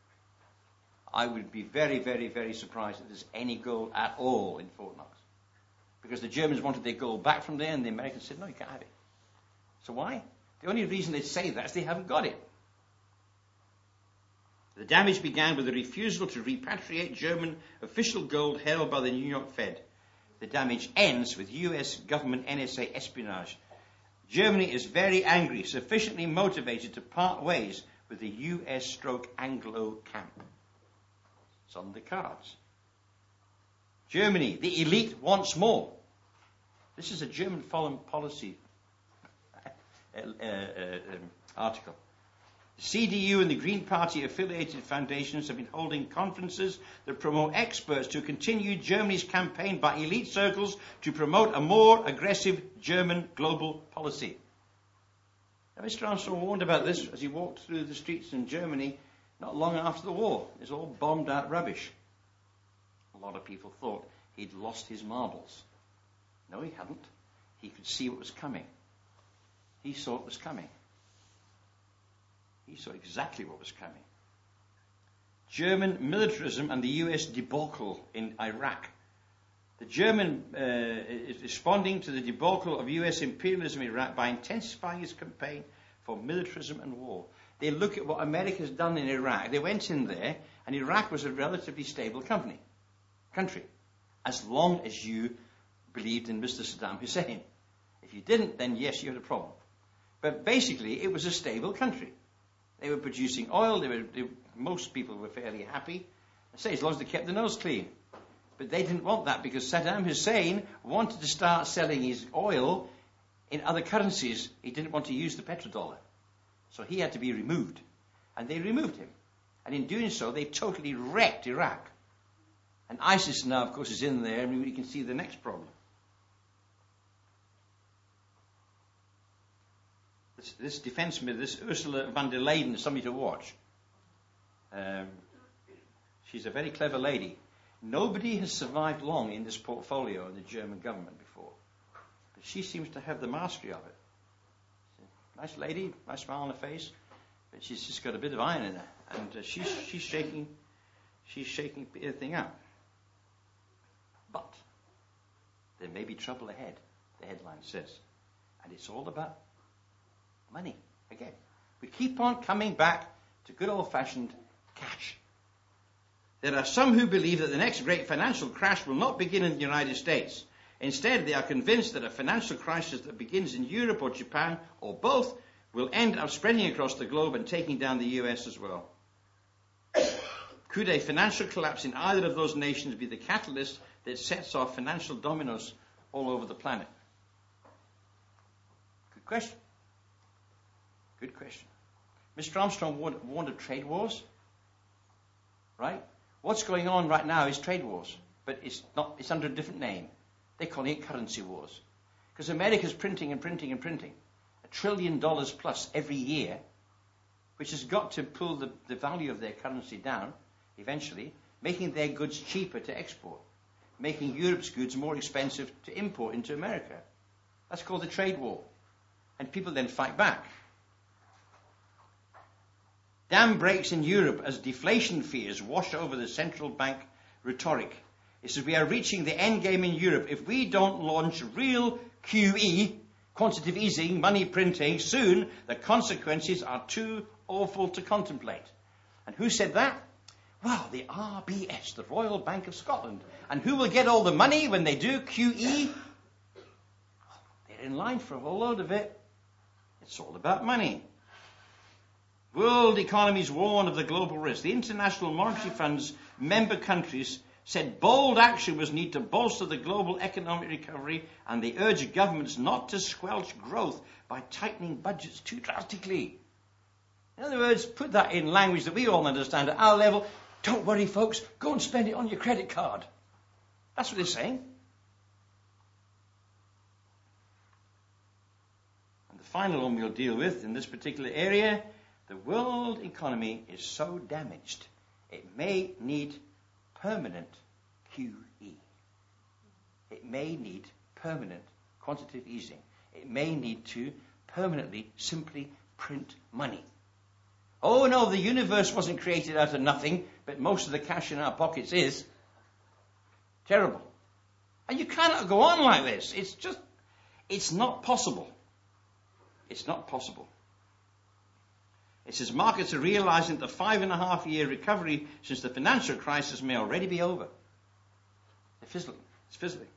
I would be very, very, very surprised if there's any gold at all in Fort Knox. Because the Germans wanted their gold back from there, and the Americans said, no, you can't have it. So why? The only reason they say that is they haven't got it. The damage began with the refusal to repatriate German official gold held by the New York Fed. The damage ends with U S government N S A espionage. Germany is very angry, sufficiently motivated to part ways with the U S stroke Anglo camp. It's on the cards. Germany, the elite wants more. This is a German foreign policy uh, uh, uh, um, article. The C D U and the Green Party affiliated foundations have been holding conferences that promote experts to continue Germany's campaign by elite circles to promote a more aggressive German global policy. Now, Mister Armstrong warned about this as he walked through the streets in Germany not long after the war. It's all bombed out rubbish. A lot of people thought he'd lost his marbles. No, he hadn't. He could see what was coming. He saw what was coming. He saw exactly what was coming. German militarism and the U S debacle in Iraq. The German uh, is responding to the debacle of U S imperialism in Iraq by intensifying its campaign for militarism and war. They look at what America's done in Iraq. They went in there, and Iraq was a relatively stable company, country, as long as you believed in Mister Saddam Hussein. If you didn't, then yes, you had a problem. But basically, it was a stable country. They were producing oil. They were, they, most people were fairly happy. I say, as long as they kept their nose clean. But they didn't want that because Saddam Hussein wanted to start selling his oil in other currencies. He didn't want to use the petrodollar. So he had to be removed. And they removed him. And in doing so, they totally wrecked Iraq. And ISIS now, of course, is in there, and we can see the next problem. This, this defense minister, this Ursula von der Leyen, is somebody to watch. Um, she's a very clever lady. Nobody has survived long in this portfolio in the German government before. But she seems to have the mastery of it. Nice lady, nice smile on her face, but she's just got a bit of iron in her. And uh, she's, she's shaking, she's shaking everything up. But there may be trouble ahead, the headline says. And it's all about money. Again, we keep on coming back to good old-fashioned cash. There are some who believe that the next great financial crash will not begin in the United States. Instead, they are convinced that a financial crisis that begins in Europe or Japan, or both, will end up spreading across the globe and taking down the U S as well. Could a financial collapse in either of those nations be the catalyst that sets off financial dominoes all over the planet? Good question. Good question. Mister Armstrong warned, warned of trade wars, right? What's going on right now is trade wars, but it's not. It's under a different name. They're calling it currency wars. Because America's printing and printing and printing. A trillion dollars plus every year, which has got to pull the, the value of their currency down, eventually, making their goods cheaper to export, making Europe's goods more expensive to import into America. That's called the trade war. And people then fight back. Dam breaks in Europe as deflation fears wash over the central bank rhetoric. It says we are reaching the end game in Europe. If we don't launch real Q E, quantitative easing, money printing, soon the consequences are too awful to contemplate. And who said that? Well, the R B S, the Royal Bank of Scotland. And who will get all the money when they do Q E? They're in line for a whole load of it. It's all about money. World economies warn of the global risk. The International Monetary Fund's member countries said bold action was needed to bolster the global economic recovery, and they urged governments not to squelch growth by tightening budgets too drastically. In other words, put that in language that we all understand at our level. Don't worry, folks. Go and spend it on your credit card. That's what they're saying. And the final one we'll deal with in this particular area, the world economy is so damaged, it may need permanent Q E. It may need permanent quantitative easing. It may need to permanently simply print money. Oh no, the universe wasn't created out of nothing, but most of the cash in our pockets is. Terrible. And you cannot go on like this. It's just, it's not possible. It's not possible. It says markets are realizing that the five and a half year recovery since the financial crisis may already be over. They're fizzling. It's fizzling.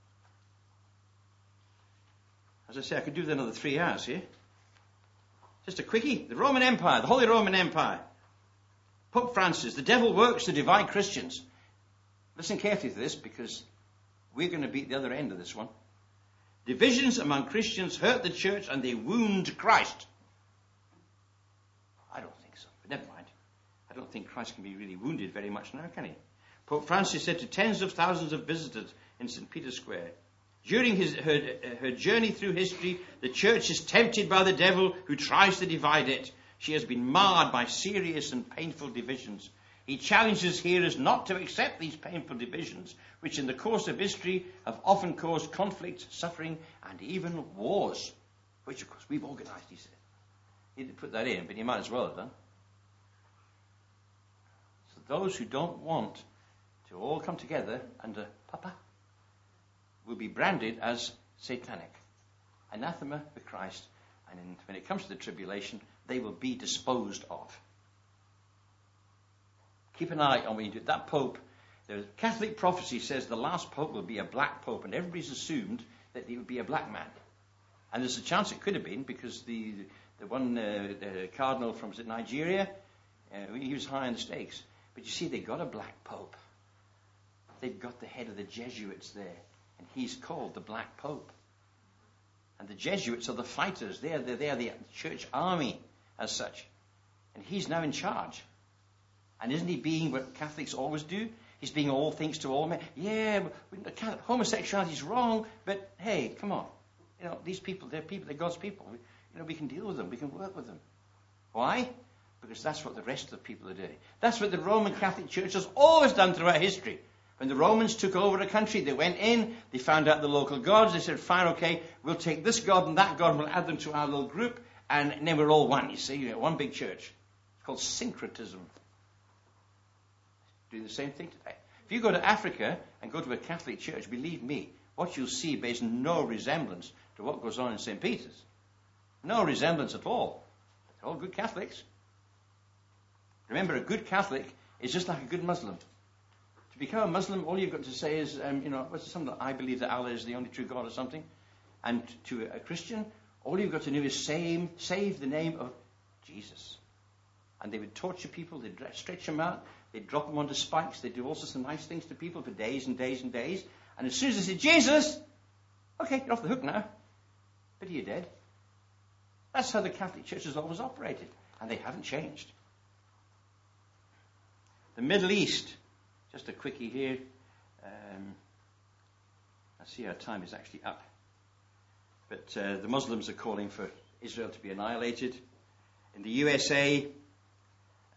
As I say, I could do that another three hours here. Just a quickie. The Roman Empire, the Holy Roman Empire. Pope Francis, the devil works to divide Christians. Listen carefully to this because we're going to be at the other end of this one. Divisions among Christians hurt the church and they wound Christ. I don't think so, but never mind. I don't think Christ can be really wounded very much now, can he? Pope Francis said to tens of thousands of visitors in Saint Peter's Square, during his, her, her journey through history, the church is tempted by the devil who tries to divide it. She has been marred by serious and painful divisions. He challenges hearers not to accept these painful divisions, which in the course of history have often caused conflict, suffering, and even wars, which of course we've organized, he said. He didn't put that in, but he might as well have done. So those who don't want to all come together under Papa will be branded as satanic, anathema for Christ, and in, when it comes to the tribulation, they will be disposed of. Keep an eye on when you do that Pope. The Catholic prophecy says the last Pope will be a black Pope, and everybody's assumed that he would be a black man. And there's a chance it could have been because the the one uh, the cardinal from Nigeria, uh, he was high in the stakes. But you see, they got a black pope. They've got the head of the Jesuits there, and he's called the Black Pope. And the Jesuits are the fighters. They are the, they are the church army as such. And he's now in charge. And isn't he being what Catholics always do? He's being all things to all men. Yeah, homosexuality is wrong, but hey, come on. You know, these people, they're people, they're God's people. We, you know, we can deal with them. We can work with them. Why? Because that's what the rest of the people are doing. That's what the Roman Catholic Church has always done throughout history. When the Romans took over a country, they went in, they found out the local gods, they said, fine, okay, we'll take this god and that god and we'll add them to our little group, and then we're all one, you see, you know, one big church. It's called syncretism. Doing the same thing today. If you go to Africa and go to a Catholic church, believe me, what you'll see bears no resemblance to what goes on in Saint Peter's. No resemblance at all. They're all good Catholics. Remember, a good Catholic is just like a good Muslim. To become a Muslim, all you've got to say is, um, you know, what's something like, I believe that Allah is the only true God or something. And to a Christian, all you've got to do is save, save the name of Jesus. And they would torture people, they'd stretch them out, they'd drop them onto spikes, they'd do all sorts of nice things to people for days and days and days. And as soon as they say, Jesus, okay, you're off the hook now. But you're dead. That's how the Catholic Church has always operated. And they haven't changed. The Middle East. Just a quickie here. Um, I see our time is actually up. But uh, the Muslims are calling for Israel to be annihilated. In the U S A, uh,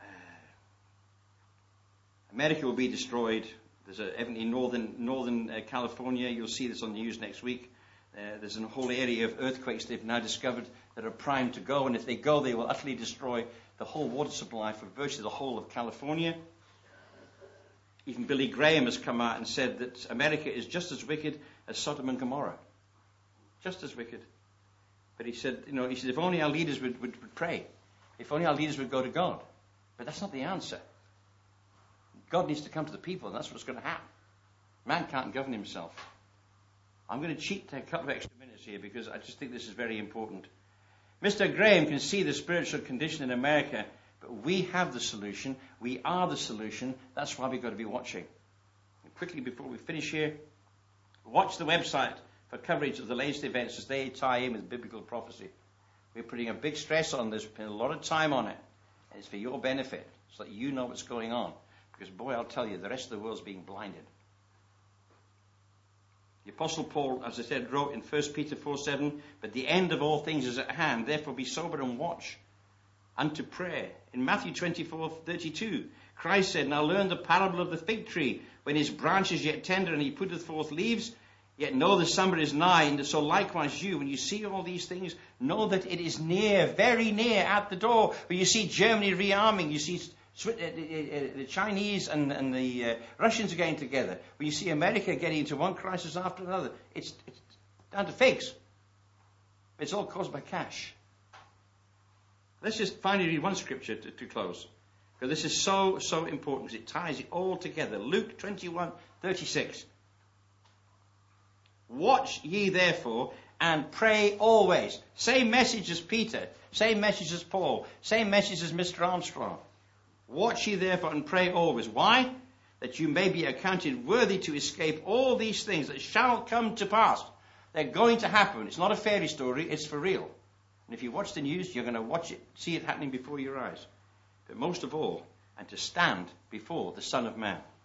America will be destroyed. There's a, in northern, northern uh, California, you'll see this on the news next week. Uh, there's a whole area of earthquakes they've now discovered that are primed to go. And if they go, they will utterly destroy the whole water supply for virtually the whole of California. Even Billy Graham has come out and said that America is just as wicked as Sodom and Gomorrah. Just as wicked. But he said, you know, he said, if only our leaders would, would, would pray. If only our leaders would go to God. But that's not the answer. God needs to come to the people, and that's what's going to happen. Man can't govern himself. I'm going to cheat a couple of extra minutes here because I just think this is very important. Mister Graham can see the spiritual condition in America. But we have the solution. We are the solution. That's why we've got to be watching. And quickly, before we finish here, watch the website for coverage of the latest events as they tie in with biblical prophecy. We're putting a big stress on this. We're putting a lot of time on it. And it's for your benefit, so that you know what's going on. Because, boy, I'll tell you, the rest of the world's being blinded. The Apostle Paul, as I said, wrote in First Peter four seven, but the end of all things is at hand. Therefore, be sober and watch unto prayer. In Matthew twenty-four thirty-two, Christ said, now learn the parable of the fig tree, when his branch is yet tender and he putteth forth leaves, yet know the summer is nigh, and so likewise you, when you see all these things, know that it is near, very near, at the door. When you see Germany rearming, you see the Chinese and, and the uh, Russians are getting together. When you see America getting into one crisis after another, it's, it's down to figs. It's all caused by cash. Let's just finally read one scripture to, to close. Because this is so, so important because it ties it all together. Luke twenty-one thirty-six. Watch ye therefore and pray always. Same message as Peter. Same message as Paul. Same message as Mister Armstrong. Watch ye therefore and pray always. Why? That you may be accounted worthy to escape all these things that shall come to pass. They're going to happen. It's not a fairy story. It's for real. And if you watch the news, you're going to watch it, see it happening before your eyes. But most of all, and to stand before the Son of Man.